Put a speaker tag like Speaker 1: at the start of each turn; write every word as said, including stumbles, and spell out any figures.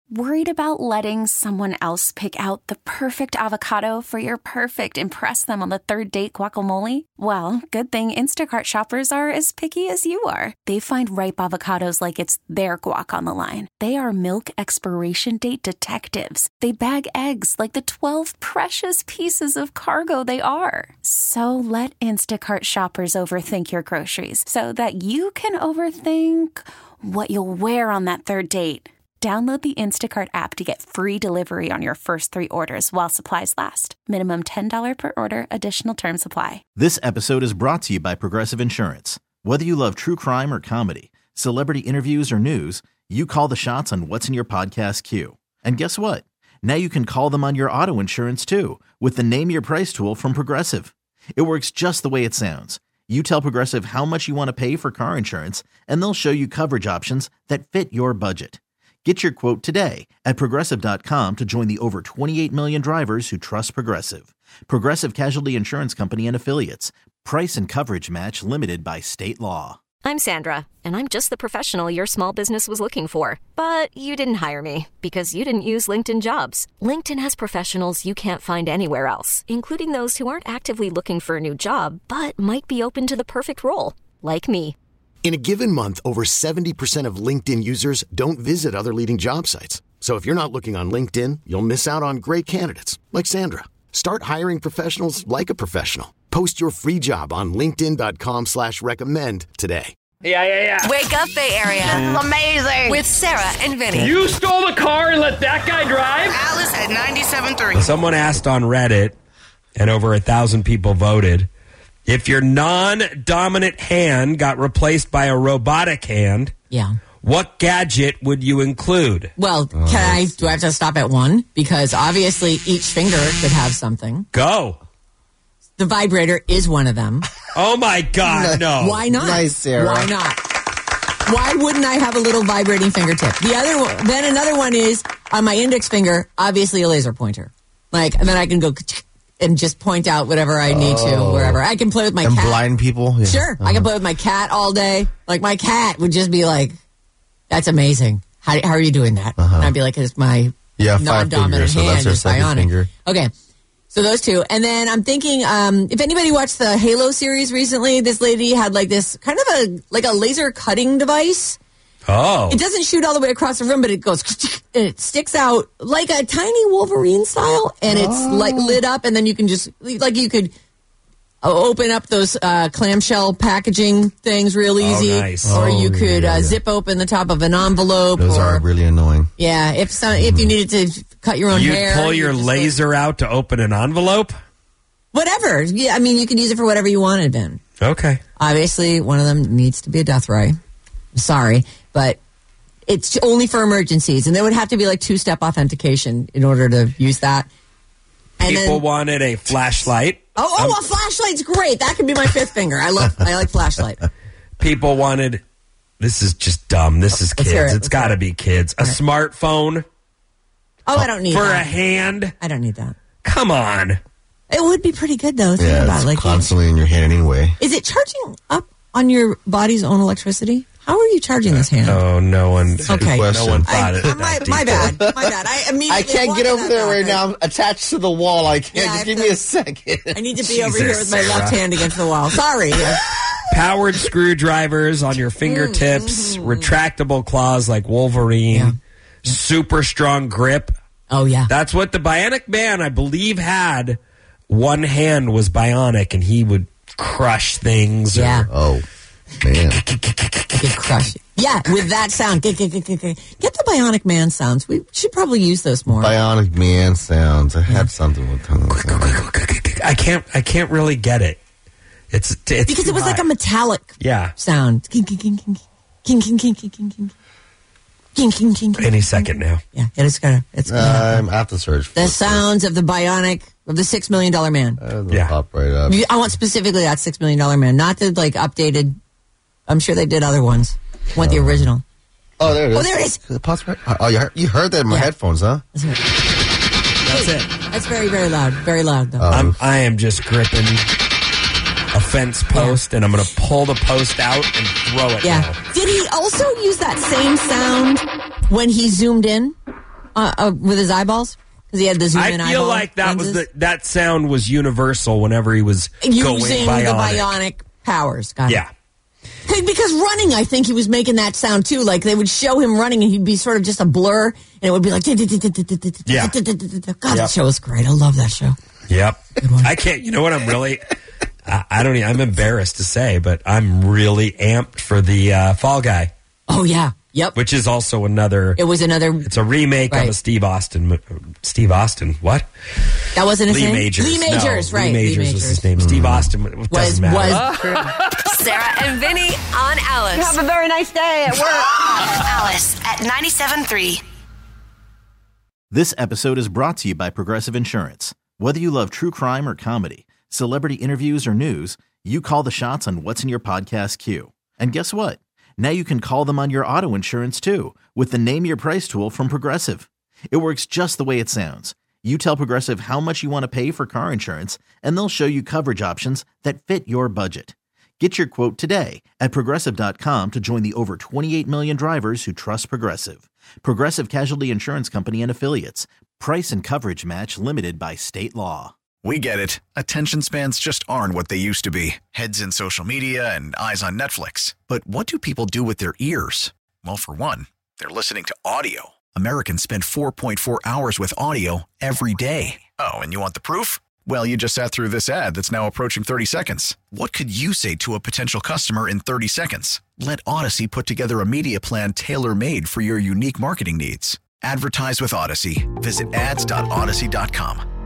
Speaker 1: Worried about letting someone else pick out the perfect avocado for your perfect impress them on the third date guacamole? Well, good thing Instacart shoppers are as picky as you are. They find ripe avocados like it's their guac on the line. They are milk expiration date detectives. They bag eggs like the twelve precious pieces of cargo they are. So let Instacart shoppers overthink your groceries so that you can overthink what you'll wear on that third date. Download the Instacart app to get free delivery on your first three orders while supplies last. Minimum ten dollars per order. Additional terms apply.
Speaker 2: This episode is brought to you by Progressive Insurance. Whether you love true crime or comedy, celebrity interviews or news, you call the shots on what's in your podcast queue. And guess what? Now you can call them on your auto insurance too with the Name Your Price tool from Progressive. It works just the way it sounds. You tell Progressive how much you want to pay for car insurance, and they'll show you coverage options that fit your budget. Get your quote today at Progressive dot com to join the over twenty-eight million drivers who trust Progressive. Progressive Casualty Insurance Company and Affiliates. Price and coverage match limited by state law.
Speaker 3: I'm Sandra, and I'm just the professional your small business was looking for. But you didn't hire me because you didn't use LinkedIn Jobs. LinkedIn has professionals you can't find anywhere else, including those who aren't actively looking for a new job, but might be open to the perfect role, like me.
Speaker 4: In a given month, over seventy percent of LinkedIn users don't visit other leading job sites. So if you're not looking on LinkedIn, you'll miss out on great candidates like Sandra. Start hiring professionals like a professional. Post your free job on linkedin dot com slash recommend today.
Speaker 5: Yeah, yeah, yeah.
Speaker 6: Wake up, Bay Area.
Speaker 7: This is amazing.
Speaker 6: With Sarah and Vinny.
Speaker 5: You stole the car and let that guy drive?
Speaker 7: Alice at ninety-seven point three.
Speaker 8: Someone asked on Reddit, and over a thousand people voted, if your non-dominant hand got replaced by a robotic hand,
Speaker 9: yeah,
Speaker 8: what gadget would you include?
Speaker 9: Well, can oh, I, do I have to stop at one? Because obviously each finger could have something.
Speaker 8: Go.
Speaker 9: The vibrator is one of them.
Speaker 8: Oh, my God, no.
Speaker 9: Why not?
Speaker 10: Nice, Sarah.
Speaker 9: Why not? Why wouldn't I have a little vibrating fingertip? The other one, then another one is on my index finger, obviously a laser pointer. Like, and then I can go and just point out whatever I need
Speaker 10: oh.
Speaker 9: to, wherever. I can play with my
Speaker 10: and
Speaker 9: cat.
Speaker 10: And blind people? Yeah.
Speaker 9: Sure. Uh-huh. I can play with my cat all day. Like, my cat would just be like, that's amazing. How, how are you doing that?
Speaker 10: Uh-huh.
Speaker 9: And I'd be like, it's my
Speaker 10: yeah,
Speaker 9: non-dominant
Speaker 10: fingers,
Speaker 9: hand
Speaker 10: so
Speaker 9: is bionic.
Speaker 10: Finger.
Speaker 9: Okay. So those two. And then I'm thinking, um, if anybody watched the Halo series recently, this lady had like this kind of a, like a laser cutting device.
Speaker 8: Oh.
Speaker 9: It doesn't shoot all the way across the room, but it goes, and it sticks out like a tiny Wolverine style, and it's oh. like lit up, and then you can just, like you could open up those uh, clamshell packaging things real easy.
Speaker 8: Oh, nice.
Speaker 9: Or
Speaker 10: oh,
Speaker 9: you could
Speaker 10: yeah,
Speaker 9: uh,
Speaker 10: yeah.
Speaker 9: zip open the top of an envelope.
Speaker 10: Those
Speaker 9: or,
Speaker 10: are really annoying.
Speaker 9: Yeah, if some, if you needed to cut your own
Speaker 8: You'd
Speaker 9: hair.
Speaker 8: pull your
Speaker 9: you
Speaker 8: laser
Speaker 9: like,
Speaker 8: out to open an envelope?
Speaker 9: Whatever. Yeah, I mean, you can use it for whatever you wanted, Ben.
Speaker 8: Okay.
Speaker 9: Obviously, one of them needs to be a death ray. Sorry, but it's only for emergencies, and there would have to be like two-step authentication in order to use that. And
Speaker 8: People
Speaker 9: then,
Speaker 8: wanted a flashlight.
Speaker 9: Oh, oh,
Speaker 8: um,
Speaker 9: a flashlight's great. That could be my fifth finger. I love, I like flashlight.
Speaker 8: People wanted. This is just dumb. This is
Speaker 9: Let's hear
Speaker 8: kids.
Speaker 9: it.
Speaker 8: It's got to be kids. A
Speaker 9: right.
Speaker 8: smartphone.
Speaker 9: Oh, I don't need
Speaker 8: for
Speaker 9: that.
Speaker 8: a hand.
Speaker 9: I don't need that.
Speaker 8: Come on.
Speaker 9: It would be pretty good though. Think
Speaker 10: Yeah,
Speaker 9: about
Speaker 10: it's
Speaker 9: it. Like
Speaker 10: constantly in your hand anyway.
Speaker 9: Is it charging up on your body's own electricity? How are you charging this hand?
Speaker 8: Oh, no one.
Speaker 9: Okay.
Speaker 8: No one thought
Speaker 9: I,
Speaker 8: it.
Speaker 9: I, my, my bad. My bad. I immediately.
Speaker 10: I can't get over there right now. I'm
Speaker 9: I,
Speaker 10: attached to the wall. I can't.
Speaker 9: Yeah,
Speaker 10: Just
Speaker 9: I
Speaker 10: give
Speaker 9: to,
Speaker 10: me a second.
Speaker 9: I need to be
Speaker 8: Jesus,
Speaker 9: over here with my
Speaker 8: Sarah.
Speaker 9: left hand against the wall. Sorry.
Speaker 8: Powered screwdrivers on your fingertips, mm-hmm. retractable claws like Wolverine,
Speaker 9: yeah.
Speaker 8: super strong grip.
Speaker 9: Oh, yeah.
Speaker 8: That's what the Bionic Man, I believe, had. One hand was bionic, and he would crush things.
Speaker 9: Yeah.
Speaker 8: Or,
Speaker 10: oh, man.
Speaker 9: He could crush it. Yeah, with that sound. Get, get, get, get, get. Get the Bionic Man sounds. We should probably use those more.
Speaker 10: Bionic Man sounds. I had something with them.
Speaker 8: I can't. I can't really get it. It's, it's
Speaker 9: because it was
Speaker 8: high.
Speaker 9: like a metallic
Speaker 8: yeah.
Speaker 9: sound. King, king, king, king, king, king, king, king, king, king. King, king, king, king,
Speaker 8: Any second now.
Speaker 9: Yeah, it is gonna. It's gonna
Speaker 10: uh, I'm at the search. For
Speaker 9: the
Speaker 10: it.
Speaker 9: sounds of the Bionic of the Six Million Dollar Man.
Speaker 10: Uh,
Speaker 8: yeah,
Speaker 10: pop right up.
Speaker 9: I want specifically that Six Million Dollar Man, not the like updated. I'm sure they did other ones. I want the original.
Speaker 10: Oh, there it is.
Speaker 9: Oh, there it is.
Speaker 10: it pops right? Oh, you heard, you heard that in my
Speaker 9: Yeah.
Speaker 10: headphones, huh?
Speaker 9: That's it.
Speaker 8: That's it.
Speaker 9: That's very, very loud. Very loud, though.
Speaker 10: Oh.
Speaker 8: I'm, I am just gripping a fence post, yeah. and I'm going to pull the post out and throw it
Speaker 9: Yeah.
Speaker 8: now.
Speaker 9: Did he also use that same sound when he zoomed in? uh, uh, with his eyeballs? Because he had the zoom in eyeball.
Speaker 8: I feel like that
Speaker 9: lenses.
Speaker 8: was the, that sound was universal whenever he was
Speaker 9: using
Speaker 8: going bionic.
Speaker 9: the bionic powers. Got
Speaker 8: yeah.
Speaker 9: It. Because running, I think he was making that sound too. Like they would show him running, and he'd be sort of just a blur, and it would be like, yeah. God, that show was great. I love that show.
Speaker 8: Yep. I can't. You know what? I'm really. I, I don't. Even, I'm embarrassed to say, but I'm really amped for the uh, Fall Guy.
Speaker 9: Oh yeah. Yep.
Speaker 8: Which is also another.
Speaker 9: It was another.
Speaker 8: It's a remake right. of a Steve Austin. Steve Austin. What?
Speaker 9: That wasn't his
Speaker 8: Lee
Speaker 9: name.
Speaker 8: Majors.
Speaker 9: Lee Majors.
Speaker 8: No,
Speaker 9: right.
Speaker 8: Lee Majors,
Speaker 9: Lee Majors
Speaker 8: was his name. Mm. Steve Austin doesn't
Speaker 9: was
Speaker 8: matter.
Speaker 9: was.
Speaker 6: Sarah and Vinny on Alice.
Speaker 9: Have a very nice day at work.
Speaker 7: Alice at ninety-seven point three.
Speaker 2: This episode is brought to you by Progressive Insurance. Whether you love true crime or comedy, celebrity interviews or news, you call the shots on what's in your podcast queue. And guess what? Now you can call them on your auto insurance too with the Name Your Price tool from Progressive. It works just the way it sounds. You tell Progressive how much you want to pay for car insurance, and they'll show you coverage options that fit your budget. Get your quote today at Progressive dot com to join the over twenty-eight million drivers who trust Progressive. Progressive Casualty Insurance Company and Affiliates. Price and coverage match limited by state law.
Speaker 11: We get it. Attention spans just aren't what they used to be. Heads in social media and eyes on Netflix. But what do people do with their ears? Well, for one, they're listening to audio. Americans spend four point four hours with audio every day. Oh, and you want the proof? Well, you just sat through this ad that's now approaching thirty seconds. What could you say to a potential customer in thirty seconds? Let Odyssey put together a media plan tailor-made for your unique marketing needs. Advertise with Odyssey. Visit ads dot odyssey dot com.